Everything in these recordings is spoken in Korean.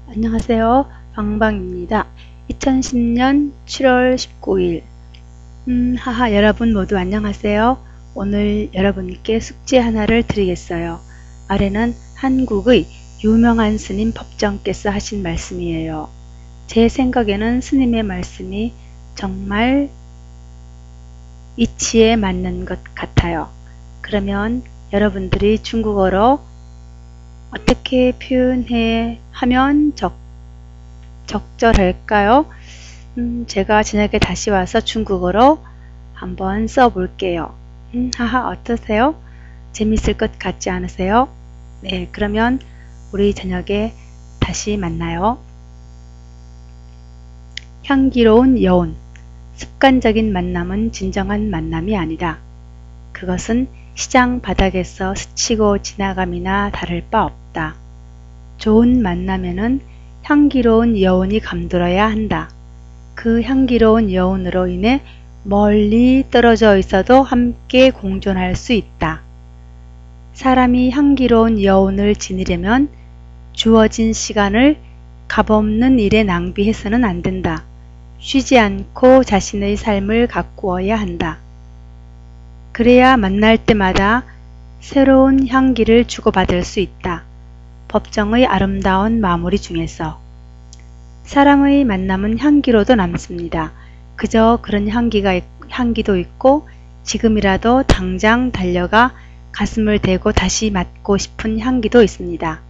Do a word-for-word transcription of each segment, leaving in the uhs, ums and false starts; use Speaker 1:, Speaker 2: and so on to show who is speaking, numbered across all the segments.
Speaker 1: 안녕하세요. 방방입니다. 이천십 년 칠월 십구일 음, 하하 여러분 모두 안녕하세요. 오늘 여러분께 숙제 하나를 드리겠어요. 아래는 한국의 유명한 스님 법정께서 하신 말씀이에요. 제 생각에는 스님의 말씀이 정말 이치에 맞는 것 같아요. 그러면 여러분들이 중국어로 어떻게 표현해 하면 적, 적절할까요? 음, 제가 저녁에 다시 와서 중국어로 한번 써볼게요. 음, 하하 어떠세요? 재밌을 것 같지 않으세요? 네, 그러면 우리 저녁에 다시 만나요. 향기로운 여운. 습관적인 만남은 진정한 만남이 아니다. 그것은 시장 바닥에서 스치고 지나감이나 다를 바 없다. 좋은 만남에는 향기로운 여운이 감돌아야 한다. 그 향기로운 여운으로 인해 멀리 떨어져 있어도 함께 공존할 수 있다. 사람이 향기로운 여운을 지니려면 주어진 시간을 값없는 일에 낭비해서는 안 된다. 쉬지 않고 자신의 삶을 가꾸어야 한다. 그래야 만날 때마다 새로운 향기를 주고받을 수 있다. 법정의 아름다운 마무리 중에서 사람의 만남은 향기로도 남습니다. 그저 그런 향기가 향기도 있고 지금이라도 당장 달려가 가슴을 대고 다시 맡고 싶은 향기도 있습니다.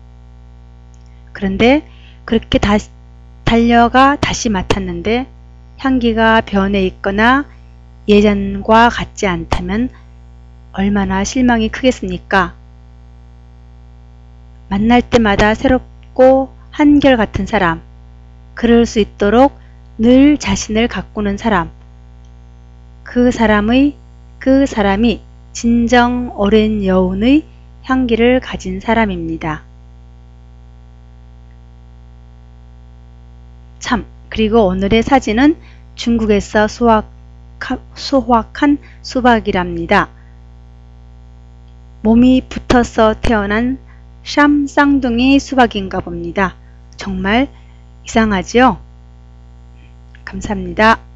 Speaker 1: 그런데 그렇게 다, 달려가 다시 맡았는데 향기가 변해 있거나 예전과 같지 않다면 얼마나 실망이 크겠습니까? 만날 때마다 새롭고 한결같은 사람, 그럴 수 있도록 늘 자신을 가꾸는 사람, 그 사람의, 그 사람이 진정 오랜 여운의 향기를 가진 사람입니다. 참, 그리고 오늘의 사진은 중국에서 수확 수확한 수박이랍니다. 몸이 붙어서 태어난 샴 쌍둥이 수박인가 봅니다. 정말 이상하지요? 감사합니다.